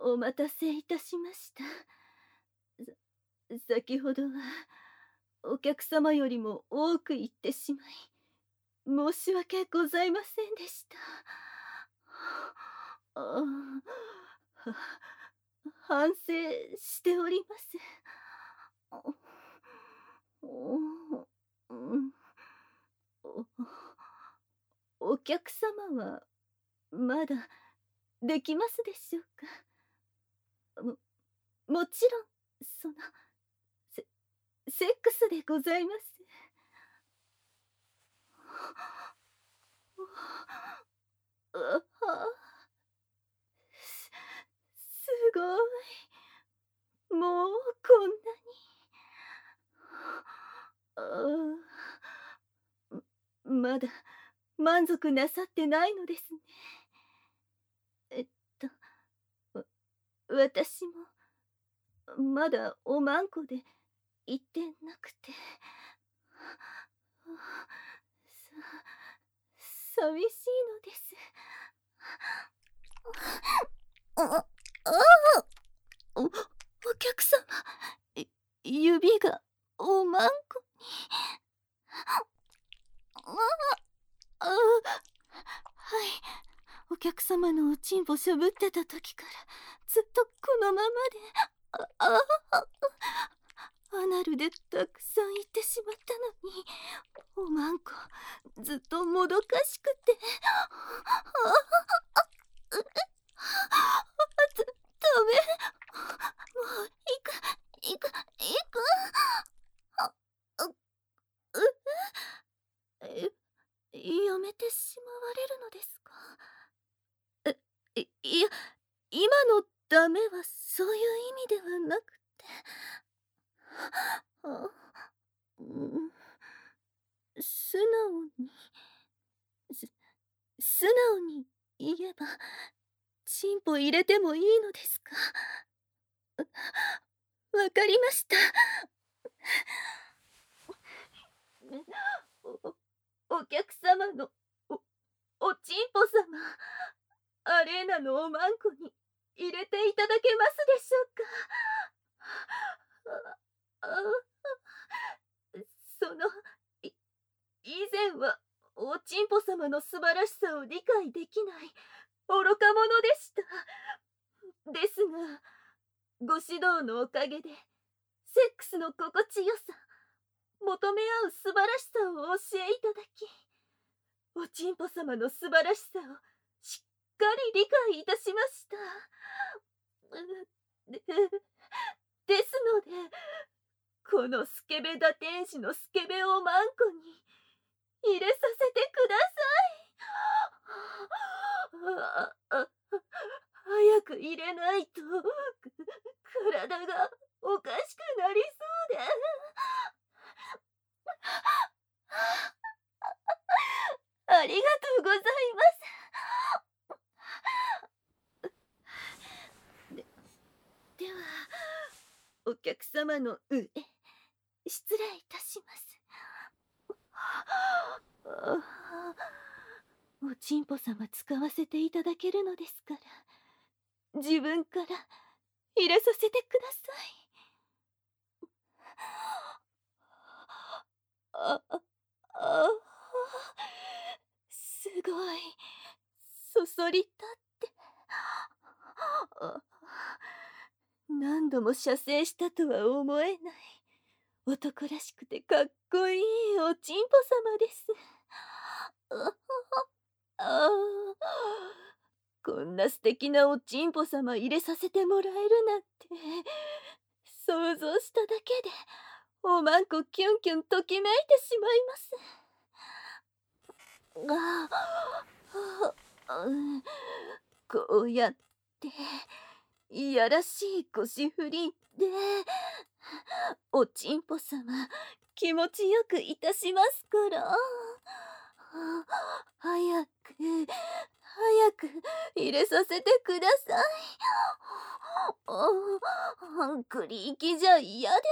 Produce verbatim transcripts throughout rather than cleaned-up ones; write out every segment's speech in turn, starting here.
お待たせいたしました。さ先ほどはお客様よりも多く言ってしまい申し訳ございませんでした。ああ、反省しております。おうんおお客様はまだできますでしょうか。ももちろんそのセセックスでございます。あはすすごい。もうこんなに。ああ、まだ満足なさってないのですね。えっと、わ私もまだおまんこで言ってなくて。さ寂しいのです。ああおお客様、い指がおまんこに。ああ、ああ、はい。お客様のおちんぽしょぶってた時からずっとこのままで。あああアナルでたくさん言ってしまったのにおまんこずっともどかしくて。ああうだダメ。もう行く行く行く。あうえやめてしまわれるのですか。えいいや今のダメはそういう意味ではなくて。あうん素直にす素直に言えばチンポ入れてもいいのですか。わかりました。おお客様のおおちんぽ様、アレーナのおまんこに入れていただけますでしょうか。ああそのい以前はおちんぽ様の素晴らしさを理解できない愚か者でした。ですがご指導のおかげでセックスの心地よさ、求め合う素晴らしさをお教えいただき、おちんぽ様の素晴らしさをしっかり理解いたしました。でですのでこのスケベ打天使のスケベおまんこに入れさせてください。ああ早く入れないと体がおかしくなりそうで。ありがとうございます。でではお客様の上失礼いたします。おちんぽ様使わせていただけるのですから自分から入れさせてください。あああすごいそそり立ってあ何度も射精したとは思えない男らしくてかっこいいおちんぽ様です。ああこんな素敵なおちんぽ様入れさせてもらえるなんて想像しただけでおまんこキュンキュンときめいてしまいます。ああうんこうやっていやらしい腰振りでおちんぽ様気持ちよくいたしますから。早く早く入れさせてください。あクリーキじゃ嫌です。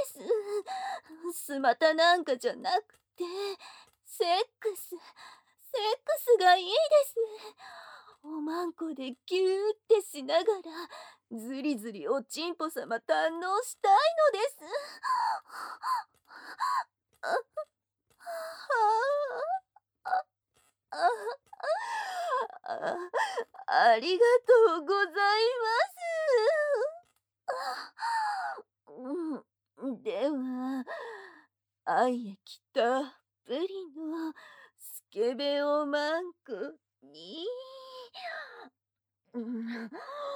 スマタなんかじゃなくてセックスセックスがいいです。おまんこでギューってしながらずりずりおちんぽさま堪能したいのです。あ、あ、あ、あ、あ、ありがとうございます。うん、では、愛液たっぷりのスケベおまんこに、うん、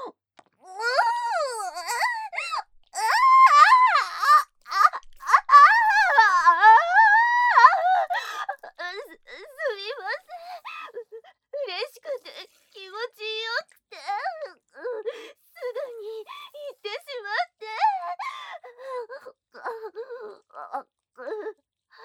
すすみません。嬉しくて気持ちよくて、うん、すぐに行ってしまって。あ、あ、はい、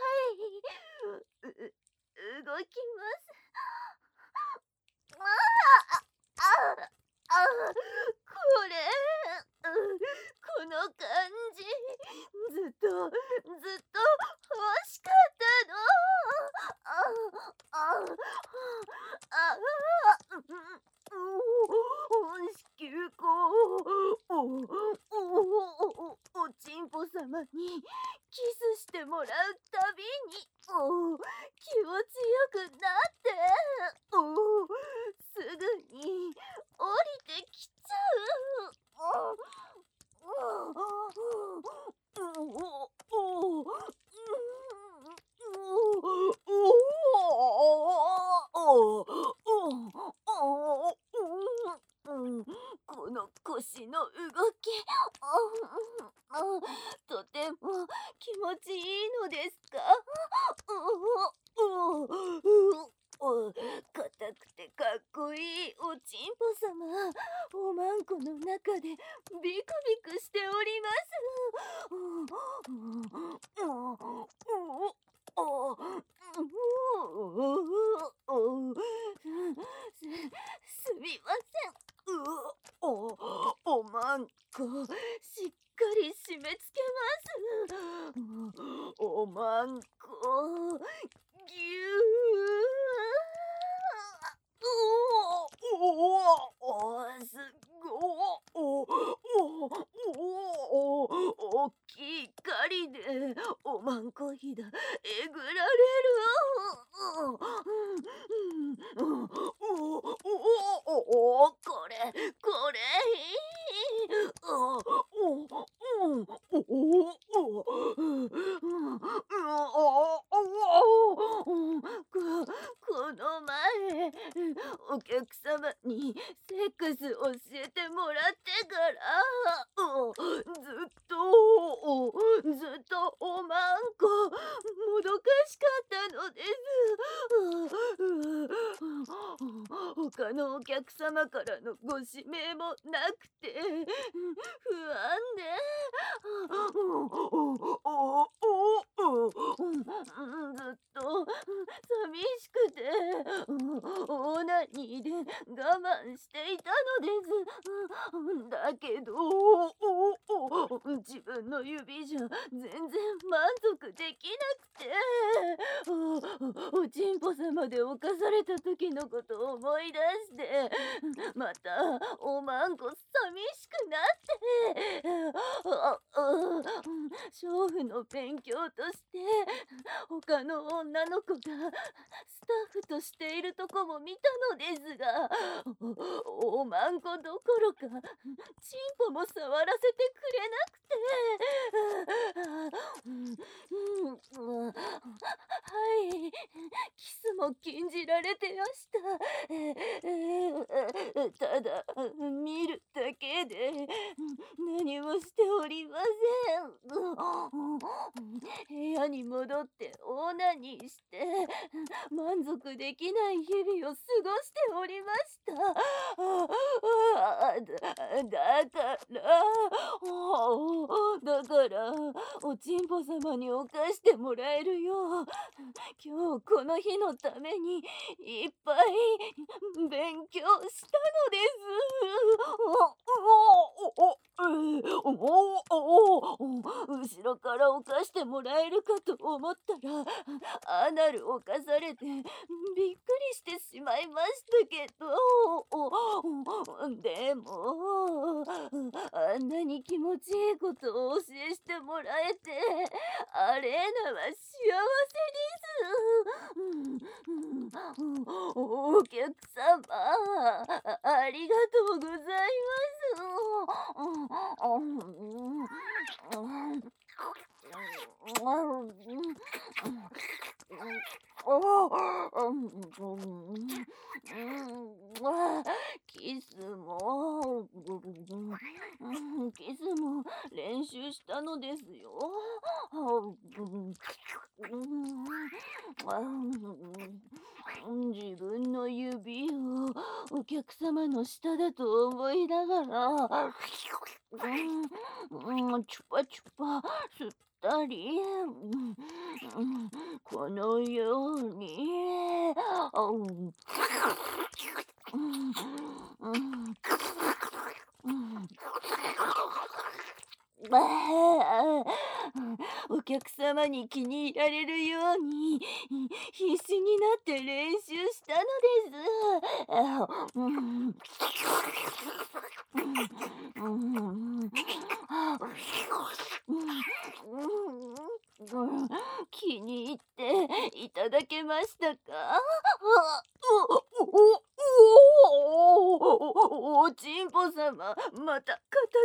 うう動きます。ああ、あ、あ、これ、うん、この感じ、ずっとずっと欲しかったの。ああ、ああ、うん、お、子宮口、おおおおちんぽさまにキスしてもらうたびに、お気持ちよくなって、おすぐに降りてきちゃう。おおおおおこの腰の動き、とても気持ちいいのですか？お硬くてかっこいいおちんぽさま、おまんこの中でビクビクしております。す、すみません。お、おまんこ、しっかり締め付けます。おまんこ、ぎゅー。おおおおすごおおおおおきい狩りでおまんこひだえぐられる。おおおこれこれいい。おおおおここの前お客様にセックス教えてもらってからおずっとおずっとおまんこもどかしかったのです。他のお客様からのご指名もなくて不安でずっと寂しくてオナニーで我慢していたのです。だけど自分の指じゃ全然満足できなくておちんぽ様で犯された時のことを思い出してまたおまんこ寂しくなって娼婦の勉強として他の女の子がスタッフとしているとこも見たのですがお、おまんこどころかチンポも触らせてくれなくてはいキスも禁じられてました。ただ見るだけで何もしておりません。部屋に戻ってオナニーして満足できない日々を過ごしておりました。だだからだからおちんぽ様に犯してもらえるよう今日この日のたためにいっぱい勉強したのです。おおおおおおお後ろから犯してもらえるかと思ったら、アナルを犯されてびっくりしてしまいましたけど、でもあんなに気持ちいいことを教えしてもらえて、アレーナは幸せです。お客様、ありがとうございます。キスも、キスも練習したのですよ。自分の指をお客様の舌だと思いながら、うん、チュパチュパ吸ったり、うんこのように、うんうんうんああお客様に気に入られるように必死になって練習したのです。あうんうんうん気に入っていただけましたか？あおおおおおちんぽ様、また硬くな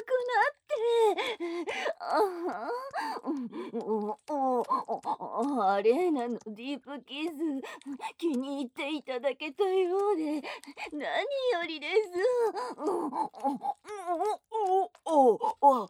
ってあおおおアレーナのディープキス気に入っていただけたようで何よりです。おおおおお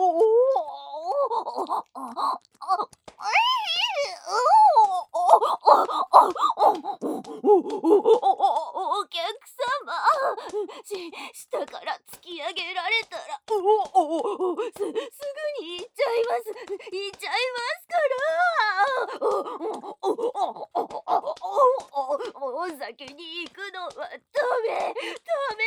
お客様、し下から突き上げられたら、おおおすすぐに行っちゃいます。行っちゃいますから。おおおおおお先に行くのはダメダメ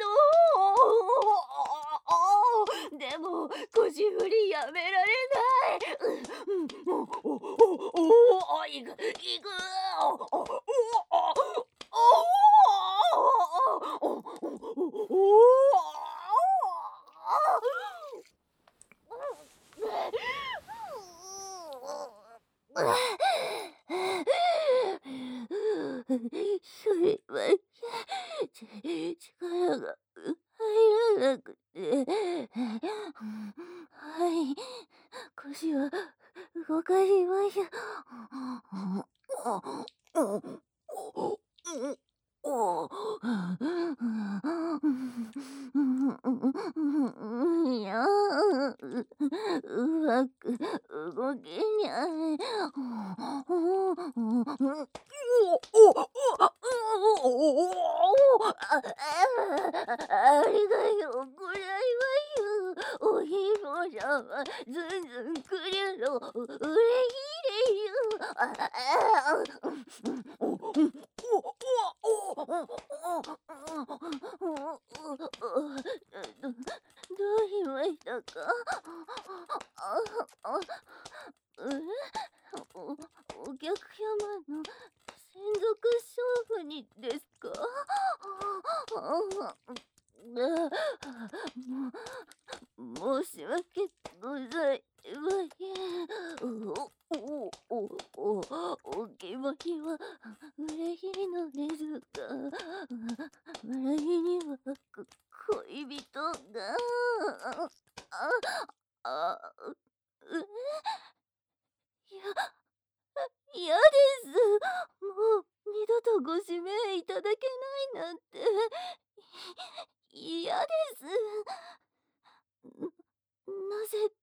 なの。でも腰振りやめられない。おおおおお行く行く。おおおそれは力が入らなくて、はい、腰は動かしましょう。いや、うまく動けにゃい。ありがとうございます。おひろさま、ずんずんくれるのうれしいですよ。ああどうしましたか？ああえおお客様の専属娼婦にですか？も申し訳ございません。おおおおお気持ちは嬉しいのですが、私にはこ恋人がああえいや嫌です。もう二度とご指名いただけないなんて嫌です。なぜって、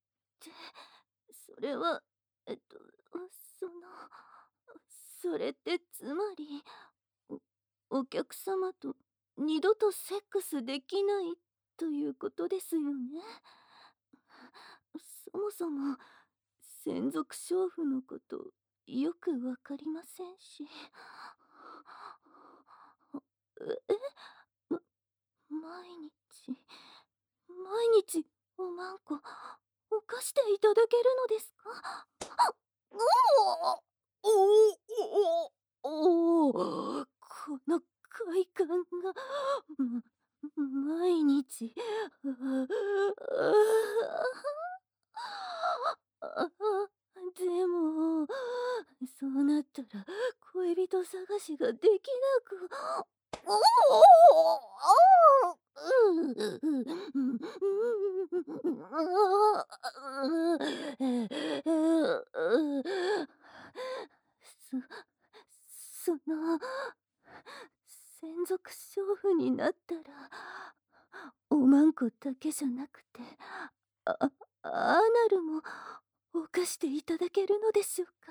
それは、えっと、その、それってつまり、お、お客様と二度とセックスできないということですよね。そもそも、専属娼婦のこと、よくわかりませんし。 え、ま、毎日、毎日おまんこ、おかしていただけるのですか？うおおおおおお、この快感が、ま毎日、ああ、ああ、でも、そうなったら恋人探しができなく、おお、ああ、うう、うん、ああ、そその、専属娼婦になったら、おまんこだけじゃなくて、あアナルも犯していただけるのでしょうか？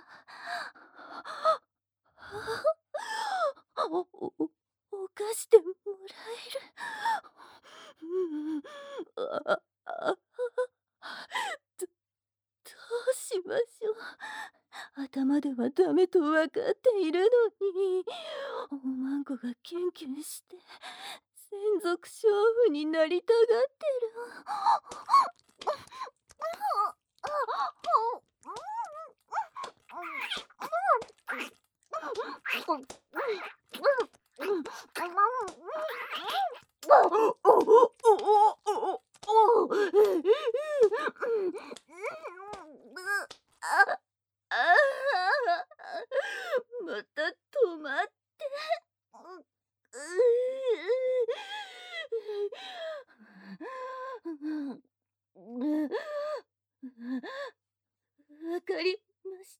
おお犯してもらえる。うん、ああ、どどうしましょう。頭ではダメと分かっているのに、おまんこがキュンキュンして専属娼婦になりたがってる。また止まって。わかりました。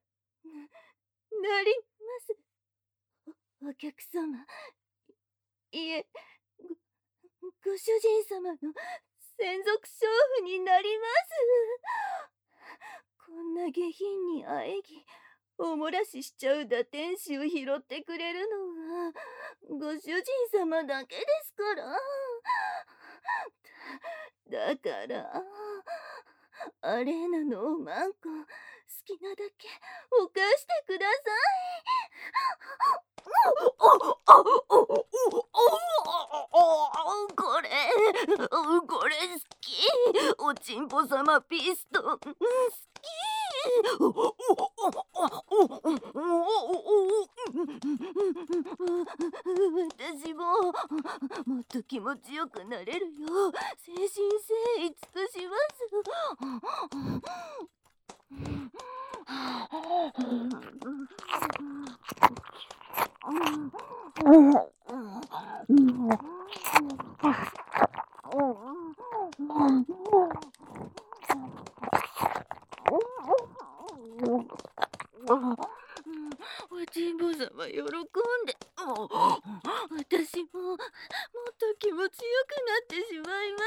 なります。お客様。いえ、ごご主人様の専属娼婦になります。こんな下品にあえぎ、おもらししちゃう堕天使を拾ってくれるのはご主人様だけですから。だだからアレーナのおまんこ、好きなだけ犯してください。これ、これ好き。おちんぽ様ピストン、好き。私ももっと気持ちよくなれるよう誠心誠意尽くします。おちんぼ様喜んで、私ももっと気持ちよくなってしまいます。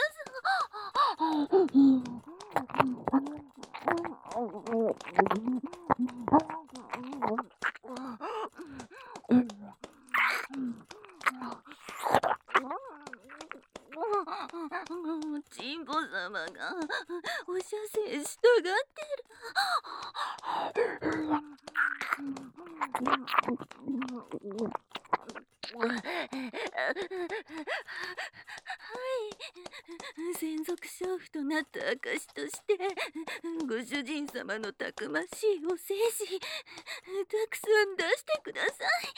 ちんぼ様がお射精したがってる。専属娼婦となった証としてご主人様のたくましいお精子たくさん出してください。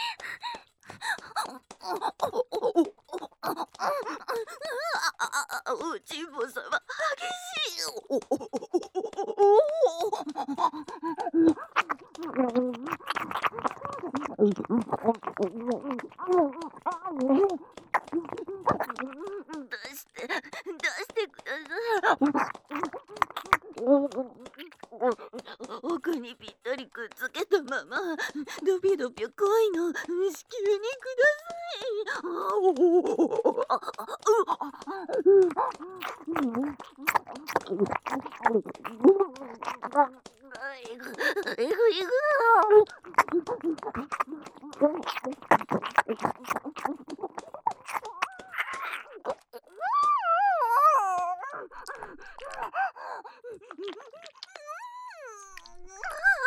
おちんぼ様激しいよ。出して出してください。奥にぴったりくっつけたままドピドピ恋の子宮にくださ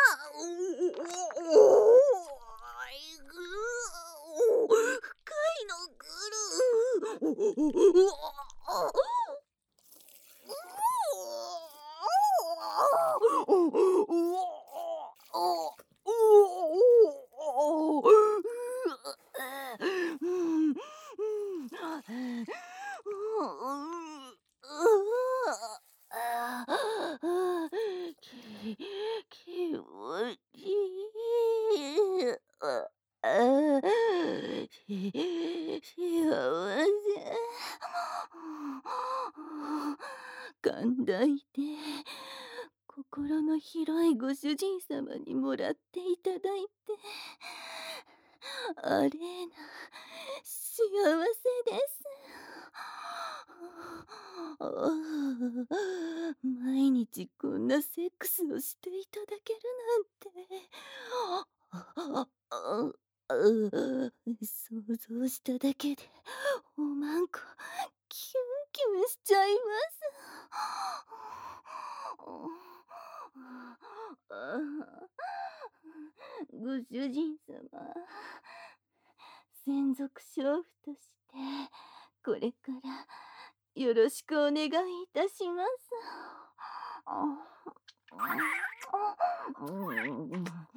い。深いの。 気持ちいい。ああ、し幸せ。寛大で心の広いご主人様にもらっていただいて、あれな幸せです。ああ、毎日こんなセックスをしていただけるなんて。あああ想像しただけでおまんこキュンキュンしちゃいます。ご主人様、専属娼婦としてこれからよろしくお願いいたします。